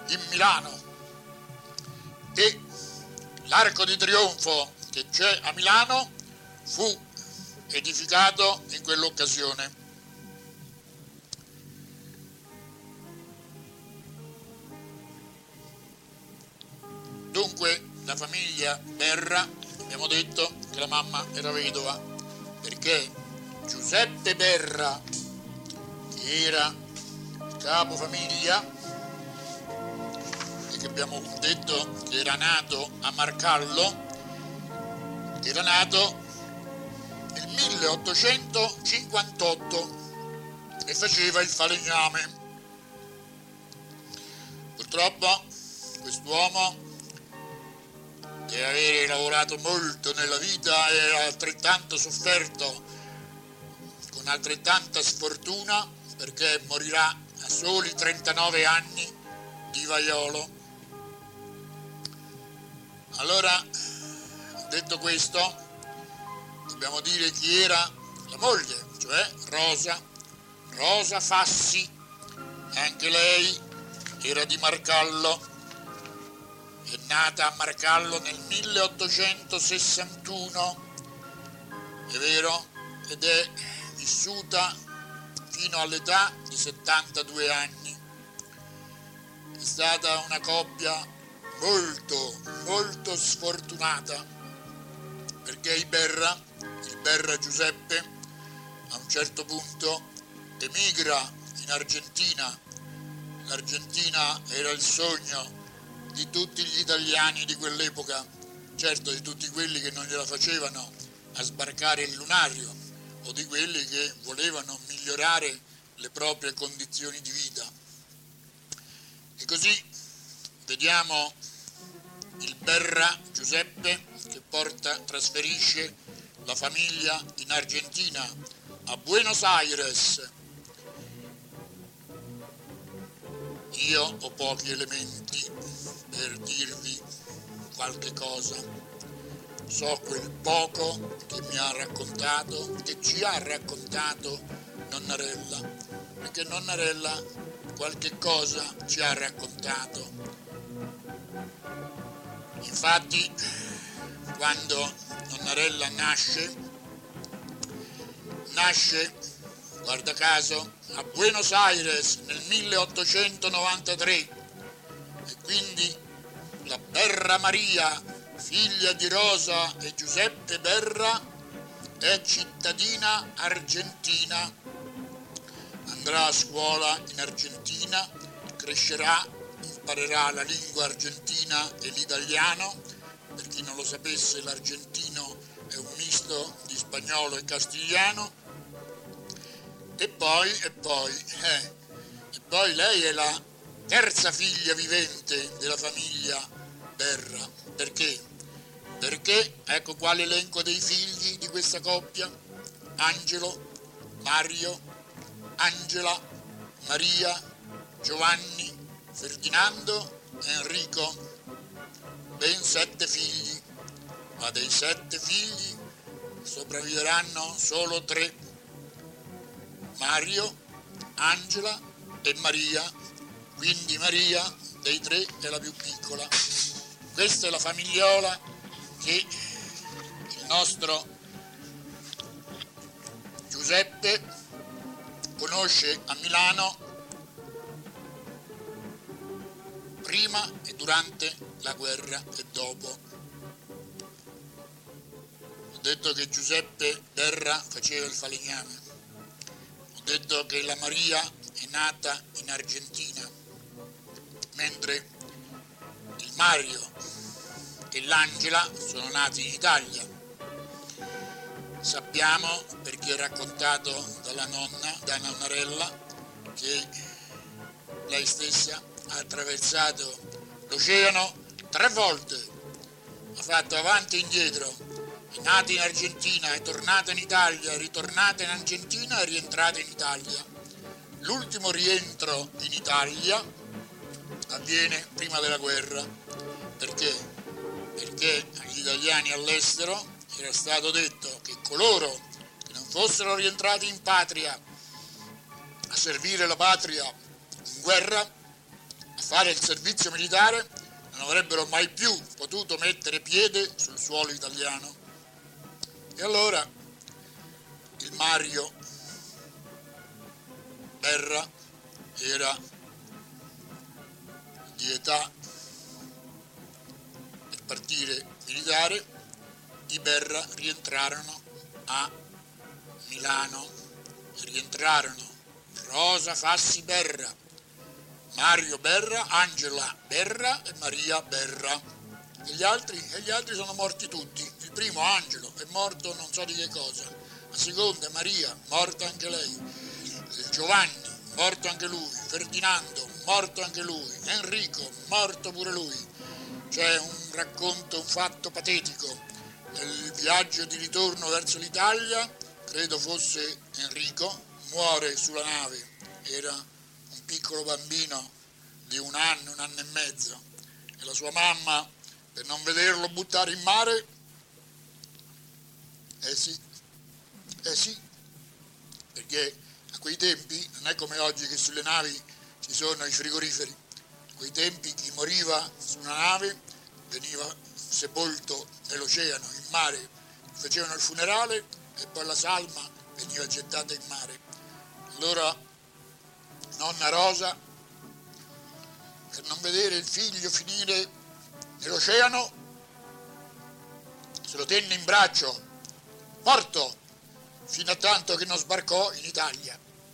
in Milano, e l'Arco di Trionfo che c'è a Milano fu edificato in quell'occasione. Dunque la famiglia Berra, abbiamo detto che la mamma era vedova, perché Giuseppe Berra, che era capofamiglia e che abbiamo detto che era nato a Marcallo, era nato nel 1858 e faceva il falegname. Purtroppo quest'uomo, che aveva lavorato molto nella vita e altrettanto sofferto, con altrettanta sfortuna, perché morirà a soli 39 anni di vaiolo. Allora, detto questo, dobbiamo dire chi era la moglie, cioè Rosa Fassi. Anche lei era di Marcallo, è nata a Marcallo nel 1861, è vero, ed è vissuta fino all'età di 72 anni. È stata una coppia molto sfortunata, perché il Berra Giuseppe, a un certo punto emigra in Argentina. L'Argentina era il sogno di tutti gli italiani di quell'epoca, certo di tutti quelli che non gliela facevano a sbarcare il lunario o di quelli che volevano migliorare le proprie condizioni di vita. E così vediamo il Berra Giuseppe che trasferisce la famiglia in Argentina, a Buenos Aires. Io ho pochi elementi per dirvi qualche cosa. So quel poco che mi ha raccontato, che ci ha raccontato Nonnarella, perché Nonnarella qualche cosa ci ha raccontato. Infatti, quando Nonnarella nasce, guarda caso, a Buenos Aires nel 1893, e quindi la Berra Maria, figlia di Rosa e Giuseppe Berra, è cittadina argentina, andrà a scuola in Argentina, crescerà, imparerà la lingua argentina e l'italiano. Per chi non lo sapesse, l'argentino è un misto di spagnolo e castigliano. E poi lei è la terza figlia vivente della famiglia Berra. Perché? Perché ecco qua l'elenco dei figli di questa coppia: Angelo, Mario, Angela, Maria, Giovanni, Ferdinando e Enrico. Ben 7 figli, ma dei 7 figli sopravviveranno solo 3: Mario, Angela e Maria. Quindi Maria dei 3 è la più piccola. Questa è la famigliola che il nostro Giuseppe conosce a Milano prima e durante la guerra e dopo. Ho detto che Giuseppe Berra faceva il falegname. Ho detto che la Maria è nata in Argentina, mentre il Mario e l'Angela sono nati in Italia. Sappiamo, perché è raccontato dalla Nonnarella, che lei stessa ha attraversato l'oceano 3 volte, ha fatto avanti e indietro, è nata in Argentina, è tornata in Italia, è ritornata in Argentina e è rientrata in Italia. L'ultimo rientro in Italia avviene prima della guerra. Perché? Perché agli italiani all'estero era stato detto che coloro che non fossero rientrati in patria a servire la patria in guerra, a fare il servizio militare non avrebbero mai più potuto mettere piede sul suolo italiano. E allora il Mario Berra era di età per partire militare, i Berra rientrarono a Milano, rientrarono Rosa Fassi Berra, Mario Berra, Angela Berra e Maria Berra. E gli altri sono morti tutti. Il primo, Angelo, è morto non so di che cosa. La seconda, Maria, morta anche lei. Giovanni, morto anche lui. Ferdinando, morto anche lui. Enrico, morto pure lui. C'è un racconto, un fatto patetico. Nel viaggio di ritorno verso l'Italia, credo fosse Enrico, muore sulla nave. Era un piccolo bambino di un anno e mezzo, e la sua mamma, per non vederlo buttare in mare, perché a quei tempi non è come oggi che sulle navi ci sono i frigoriferi. A quei tempi chi moriva su una nave veniva sepolto nell'oceano, in mare, facevano il funerale e poi la salma veniva gettata in mare. Allora nonna Rosa, per non vedere il figlio finire nell'oceano, se lo tenne in braccio, morto, fino a tanto che non sbarcò in Italia.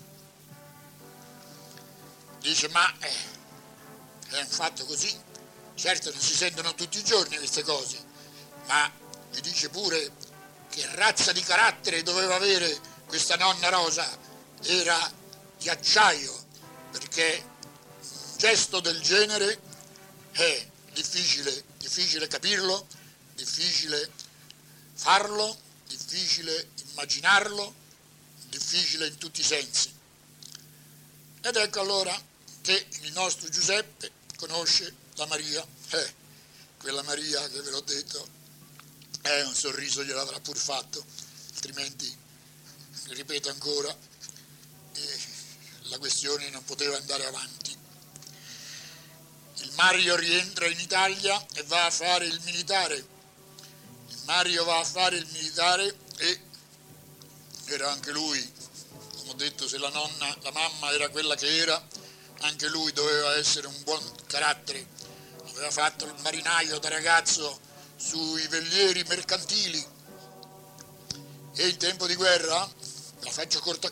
Dice, ma è un fatto così? Certo non si sentono tutti i giorni queste cose, ma gli dice pure che razza di carattere doveva avere questa nonna Rosa. Era di acciaio, perché un gesto del genere è difficile capirlo, difficile farlo, difficile immaginarlo, difficile in tutti i sensi. Ed ecco allora che il nostro Giuseppe conosce la Maria, quella Maria che ve l'ho detto, un sorriso gliel'avrà pur fatto, altrimenti, ripeto ancora, la questione non poteva andare avanti. Il Mario rientra in Italia e va a fare il militare. Il Mario va a fare il militare e era anche lui, come ho detto, se la mamma era quella che era, anche lui doveva essere un buon carattere. Aveva fatto il marinaio da ragazzo sui velieri mercantili e in tempo di guerra, la faccio corta,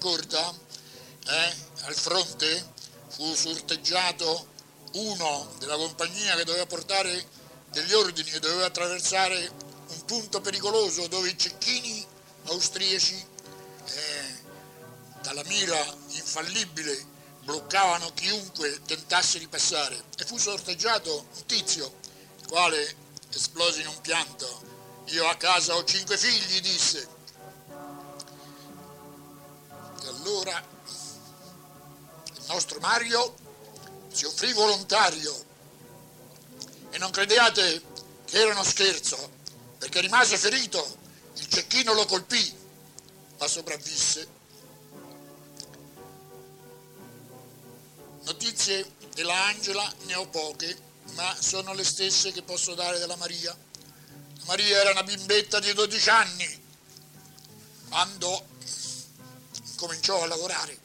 al fronte fu sorteggiato uno della compagnia che doveva portare degli ordini, che doveva attraversare un punto pericoloso dove i cecchini austriaci dalla mira infallibile bloccavano chiunque tentasse di passare, e fu sorteggiato un tizio, il quale esplose in un pianto. Io a casa ho 5 figli, disse. E allora il nostro Mario si offrì volontario, e non crediate che era uno scherzo, perché rimase ferito, il cecchino lo colpì, ma sopravvisse. Notizie della Angela ne ho poche, ma sono le stesse che posso dare della Maria. La Maria era una bimbetta di 12 anni quando cominciò a lavorare.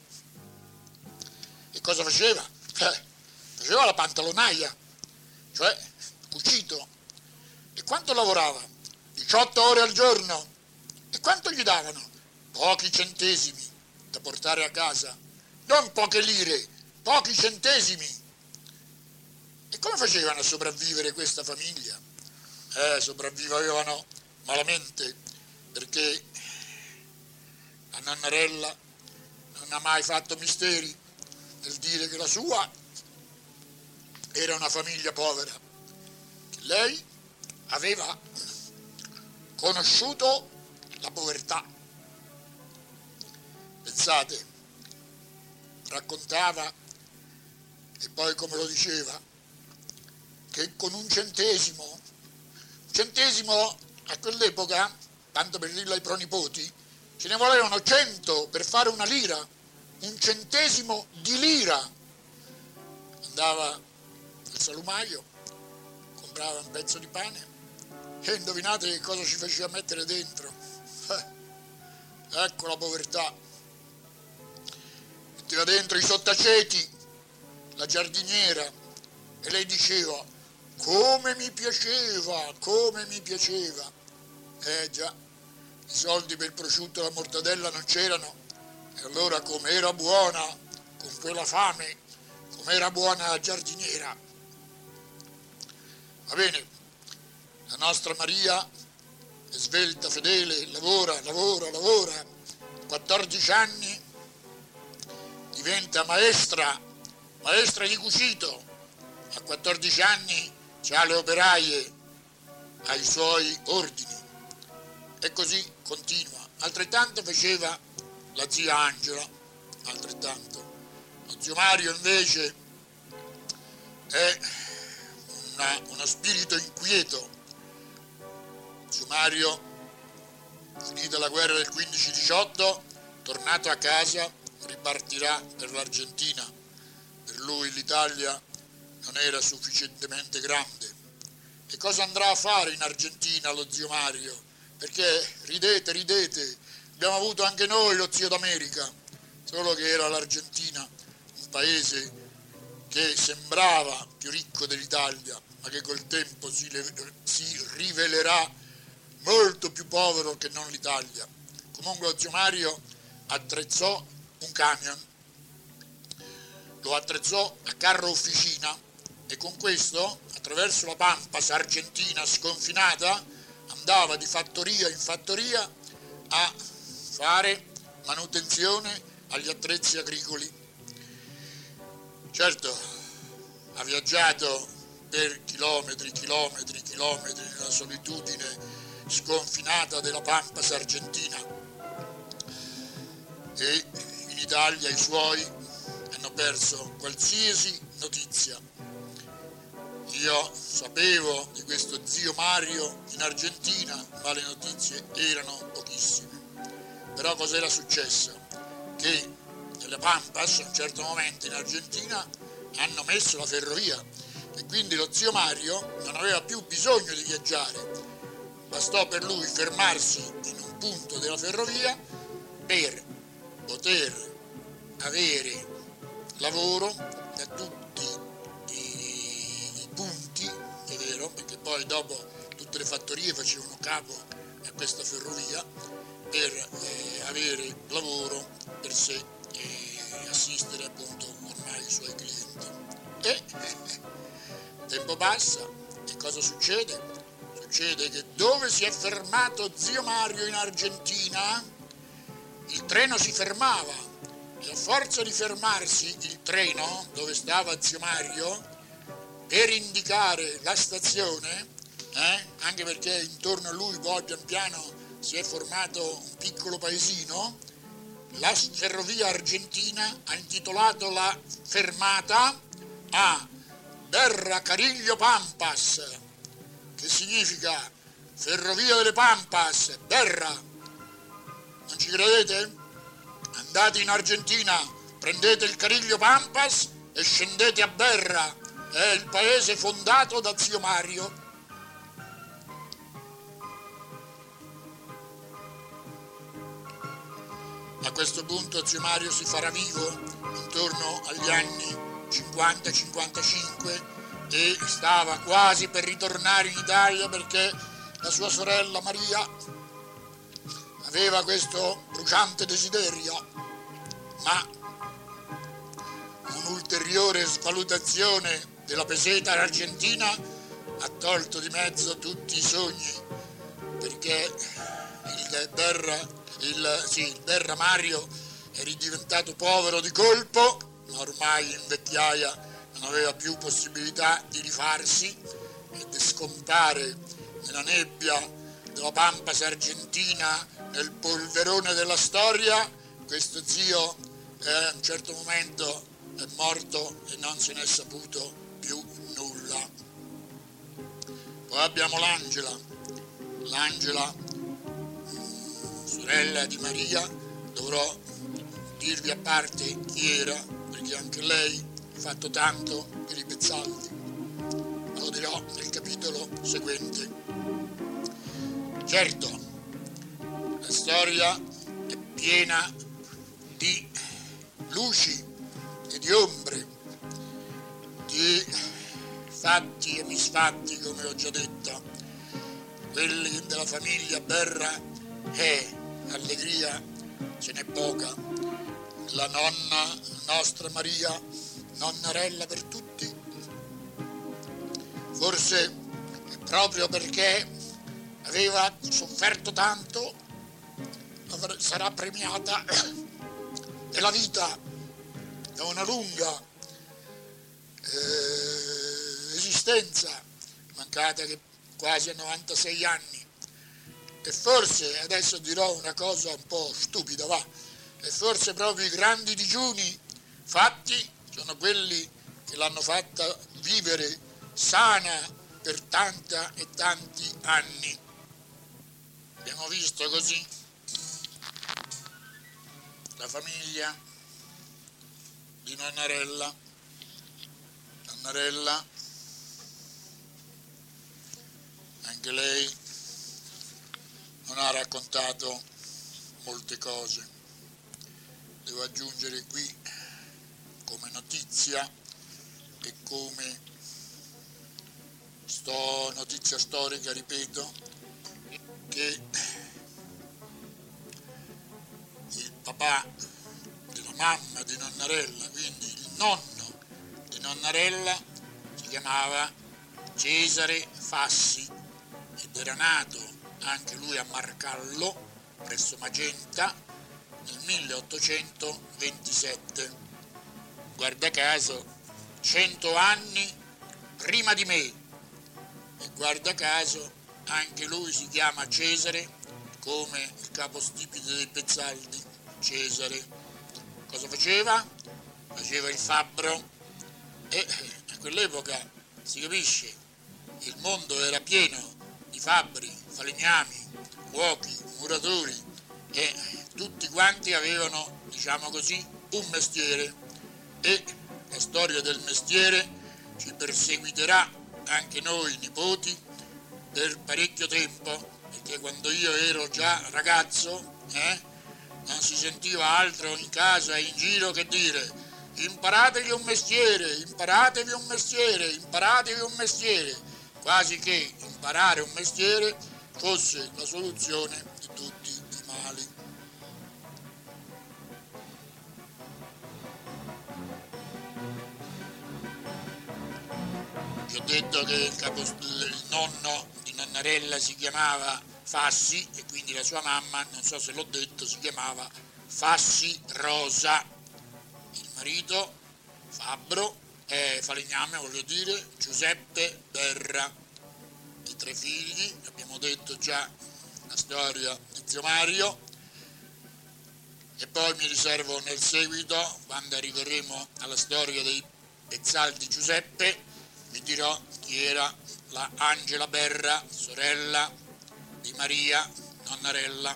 E cosa faceva? Faceva la pantalonaia, cioè cucito. E quanto lavorava? 18 ore al giorno. E quanto gli davano? Pochi centesimi da portare a casa, non poche lire, pochi centesimi. E come facevano a sopravvivere questa famiglia? Sopravvivevano malamente, perché la nonnarella non ha mai fatto misteri nel dire che la sua era una famiglia povera, che lei aveva conosciuto la povertà. Pensate, raccontava, e poi come lo diceva, che con un centesimo a quell'epoca, tanto per dirlo ai pronipoti, ce ne volevano 100 per fare una lira, un centesimo di lira. Andava al salumaio, comprava un pezzo di pane e indovinate che cosa ci faceva mettere dentro? Ecco la povertà. Metteva dentro i sottaceti, la giardiniera, e lei diceva: come mi piaceva, come mi piaceva. Già, i soldi per il prosciutto e la mortadella non c'erano, e allora com'era buona, con quella fame, com'era buona la giardiniera. Va bene, la nostra Maria è svelta, fedele, lavora, 14 anni, diventa maestra di cucito, a 14 anni c'ha le operaie ai suoi ordini, e così continua. Altrettanto faceva la zia Angela, altrettanto. Lo zio Mario invece è uno spirito inquieto. Zio Mario, finita la guerra del 15-18, tornato a casa, ripartirà per l'Argentina. Per lui l'Italia non era sufficientemente grande. E cosa andrà a fare in Argentina lo zio Mario? Perché ridete, abbiamo avuto anche noi lo zio d'America, solo che era l'Argentina, un paese che sembrava più ricco dell'Italia, ma che col tempo si rivelerà molto più povero che non l'Italia. Comunque lo zio Mario attrezzò un camion, lo attrezzò a carro officina, e con questo, attraverso la Pampas argentina sconfinata, andava di fattoria in fattoria a fare manutenzione agli attrezzi agricoli. Certo, ha viaggiato per chilometri nella solitudine sconfinata della Pampas argentina, e in Italia i suoi hanno perso qualsiasi notizia. Io sapevo di questo zio Mario in Argentina, ma le notizie erano pochissime. Però cos'era successo? Che nelle Pampas a un certo momento in Argentina hanno messo la ferrovia, e quindi lo zio Mario non aveva più bisogno di viaggiare. Bastò per lui fermarsi in un punto della ferrovia per poter avere lavoro da tutti i punti, è vero, perché poi dopo tutte le fattorie facevano capo a questa ferrovia, per avere lavoro per sé e assistere appunto ormai i suoi clienti. E tempo passa, e cosa succede? Succede che dove si è fermato zio Mario in Argentina, il treno si fermava, e a forza di fermarsi il treno dove stava zio Mario, per indicare la stazione, anche perché intorno a lui poi pian piano si è formato un piccolo paesino, la ferrovia argentina ha intitolato la fermata a Berra Cariglio Pampas, che significa ferrovia delle Pampas, Berra. Non ci credete? Andate in Argentina, prendete il Cariglio Pampas e scendete a Berra, è il paese fondato da zio Mario. A questo punto zio Mario si farà vivo intorno agli anni 50-55 e stava quasi per ritornare in Italia, perché la sua sorella Maria aveva questo bruciante desiderio, ma un'ulteriore svalutazione della peseta argentina ha tolto di mezzo tutti i sogni, perché il Berra Mario è ridiventato povero di colpo, ma ormai in vecchiaia non aveva più possibilità di rifarsi, ed scompare nella nebbia della Pampas argentina, nel polverone della storia. Questo zio a un certo momento è morto e non se ne è saputo più nulla. Poi abbiamo l'Angela, sorella di Maria. Dovrò dirvi a parte chi era, perché anche lei ha fatto tanto per i Pezzaldi. seguente. Certo, la storia è piena di luci e di ombre, di fatti e misfatti, come ho già detto. Quelli della famiglia Berra allegria ce n'è poca. La nonna, nostra Maria, nonnarella per tutti, forse proprio perché aveva sofferto tanto, sarà premiata della vita da una lunga esistenza, mancata che quasi a 96 anni. E forse, adesso dirò una cosa un po' stupida, va, e forse proprio i grandi digiuni fatti sono quelli che l'hanno fatta vivere sana per tanta e tanti anni. Abbiamo visto così la famiglia di Nonnarella. Nonnarella, anche lei non ha raccontato molte cose. Devo aggiungere qui come notizia e come notizia storica, ripeto, che il papà della mamma di Nonnarella, quindi il nonno di Nonnarella, si chiamava Cesare Fassi ed era nato anche lui a Marcallo, presso Magenta, nel 1827. Guarda caso, 100 anni prima di me. E guarda caso, anche lui si chiama Cesare, come il capostipite dei Pezzaldi, Cesare. Cosa faceva? Faceva il fabbro e a quell'epoca, si capisce, il mondo era pieno di fabbri, falegnami, cuochi, muratori e tutti quanti avevano, diciamo così, un mestiere e la storia del mestiere ci perseguiterà anche noi nipoti per parecchio tempo, perché quando io ero già ragazzo non si sentiva altro in casa e in giro che dire: imparatevi un mestiere, imparatevi un mestiere, imparatevi un mestiere, quasi che imparare un mestiere fosse la soluzione di tutti i mali. Vi ho detto che il nonno di Nonnarella si chiamava Fassi e quindi la sua mamma, non so se l'ho detto, si chiamava Fassi Rosa. Il marito, fabbro, falegname voglio dire, Giuseppe Berra. I 3 figli, abbiamo detto già la storia di zio Mario, e poi mi riservo nel seguito, quando arriveremo alla storia dei Pezzaldi Giuseppe, vi dirò chi era la Angela Berra, sorella di Maria Nonnarella.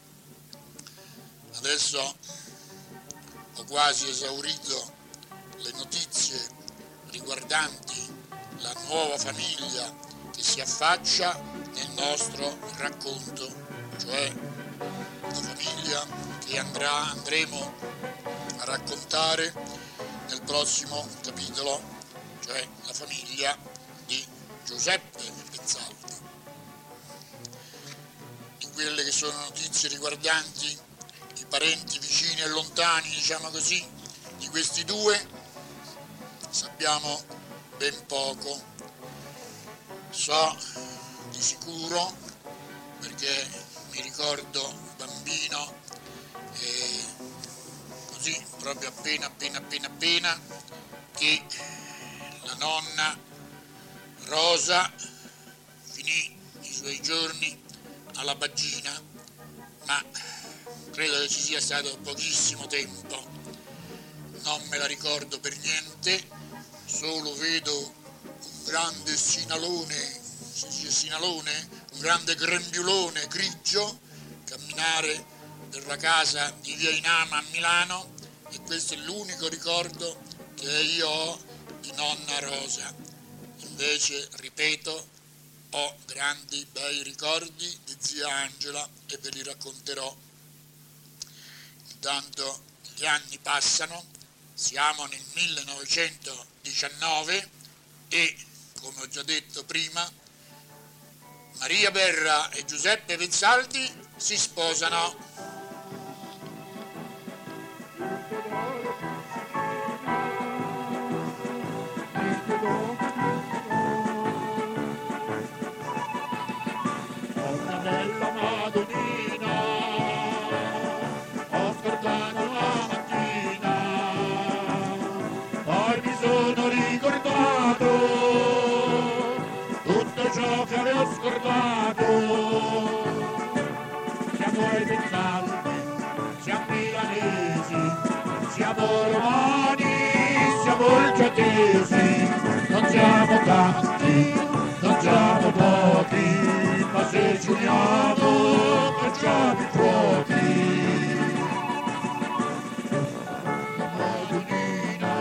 Adesso ho quasi esaurito le notizie riguardanti la nuova famiglia che si affaccia nel nostro racconto, cioè la famiglia che andremo a raccontare nel prossimo capitolo, cioè la famiglia di Giuseppe Pezzaldi. In quelle che sono notizie riguardanti i parenti vicini e lontani, diciamo così, di questi due, sappiamo ben poco. So di sicuro, perché mi ricordo bambino e così proprio appena, che la nonna Rosa finì i suoi giorni alla Baggina, ma credo che ci sia stato pochissimo tempo, non me la ricordo per niente, solo vedo un grande sinalone, si dice sinalone, un grande grembiulone grigio camminare per la casa di via Inama a Milano, e questo è l'unico ricordo che io ho di nonna Rosa. Invece, ripeto, ho grandi bei ricordi di zia Angela e ve li racconterò. Intanto gli anni passano, siamo nel 1919 e, come ho già detto prima, Maria Berra e Giuseppe Vezzaldi si sposano. Una bella Madonnina, ho scordato la mattina, poi mi sono ricordato tutto ciò che avevo scordato. Siamo ai Vezzaldi, siamo milanesi, siamo romani, siamo olgiatesi, non siamo tanti, non siamo pochi, ma se ci uniamo facciamo i fuochi. Madonnina,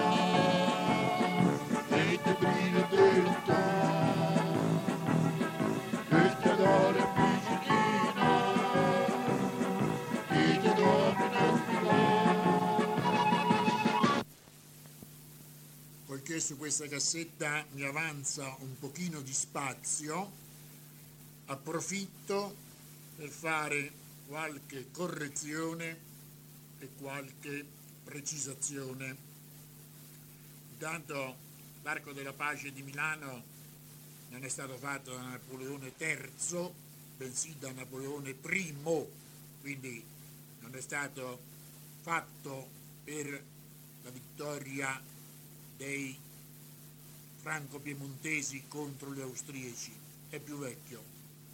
e te brilla di lontano, e ti adora Piccinina, e ti domina spirale. Poiché su questa cassetta mi avanza un pochino di spazio, approfitto per fare qualche correzione e qualche precisazione. Intanto l'Arco della Pace di Milano non è stato fatto da Napoleone III, bensì da Napoleone I, quindi non è stato fatto per la vittoria dei franco-piemontesi contro gli austriaci, è più vecchio.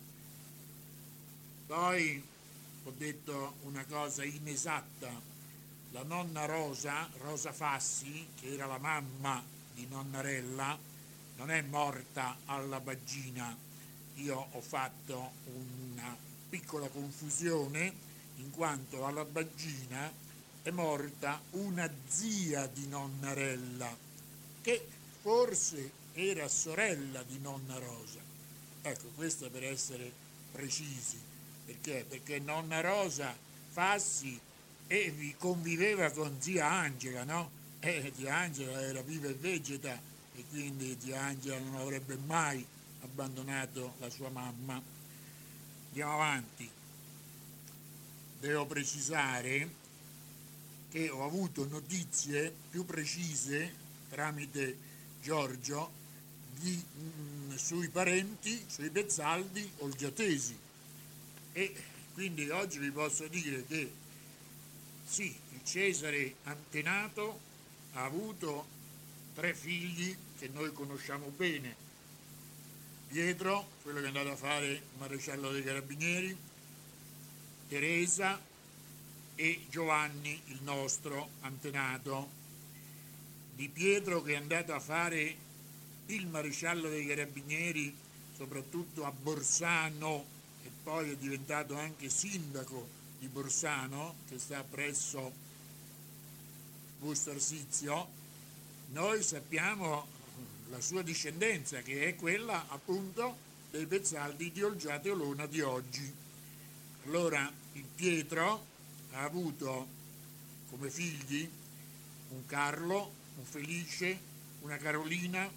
Poi ho detto una cosa inesatta: la nonna Rosa Fassi, che era la mamma di Nonnarella, non è morta alla Baggina. Io ho fatto una piccola confusione, in quanto alla Baggina è morta una zia di Nonnarella, che forse era sorella di nonna Rosa. Ecco, questo per essere precisi. Perché? Perché nonna Rosa Fassi conviveva con zia Angela, no? Zia Angela era viva e vegeta e quindi zia Angela non avrebbe mai abbandonato la sua mamma. Andiamo avanti. Devo precisare che ho avuto notizie più precise tramite Giorgio sui parenti, sui Vezzaldi olgiatesi. E quindi oggi vi posso dire che sì, il Cesare antenato ha avuto 3 figli che noi conosciamo bene: Pietro, quello che è andato a fare il maresciallo dei Carabinieri, Teresa e Giovanni, il nostro antenato. Di Pietro, che è andato a fare il maresciallo dei Carabinieri soprattutto a Borsano, e poi è diventato anche sindaco di Borsano, che sta presso Busto Arsizio, noi sappiamo la sua discendenza, che è quella appunto dei Vezzaldi di Olgiate Olona di oggi. Allora il Pietro ha avuto come figli un Carlo, un Felice, una Carolina,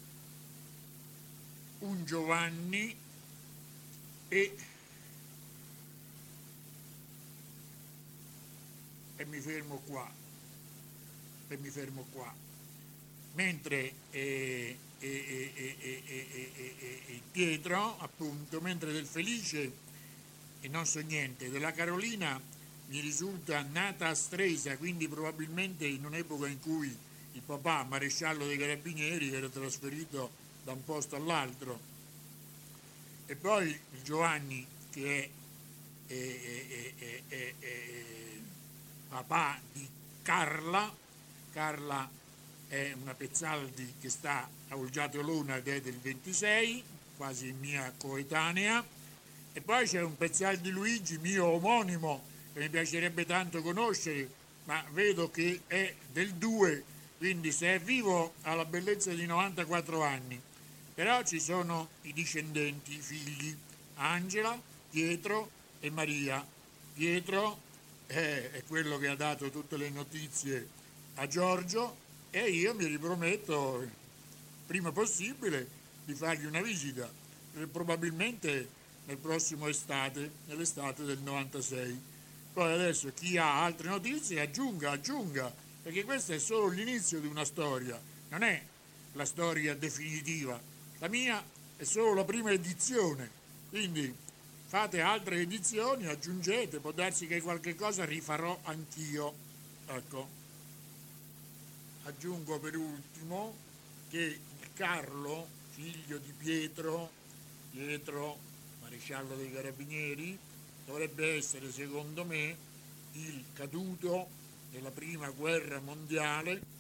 un Giovanni e mi fermo qua. Mentre Pietro, appunto, mentre del Felice e non so niente, della Carolina mi risulta nata a Stresa, quindi probabilmente in un'epoca in cui il papà, maresciallo dei Carabinieri, era trasferito da un posto all'altro. E poi il Giovanni, che è papà di Carla è una Pezzaldi che sta a Olgiate Olona ed è del 26, quasi mia coetanea. E poi c'è un Pezzaldi Luigi, mio omonimo, che mi piacerebbe tanto conoscere, ma vedo che è del 2, quindi se è vivo ha la bellezza di 94 anni. Però ci sono i discendenti, i figli, Angela, Pietro e Maria. Pietro è quello che ha dato tutte le notizie a Giorgio e io mi riprometto il prima possibile di fargli una visita, probabilmente nel prossimo estate, nell'estate del 96. Poi adesso chi ha altre notizie aggiunga, perché questo è solo l'inizio di una storia, non è la storia definitiva. La mia è solo la prima edizione, quindi fate altre edizioni, aggiungete, può darsi che qualche cosa rifarò anch'io. Ecco, aggiungo per ultimo che Carlo, figlio di Pietro, maresciallo dei Carabinieri, dovrebbe essere, secondo me, il caduto della prima guerra mondiale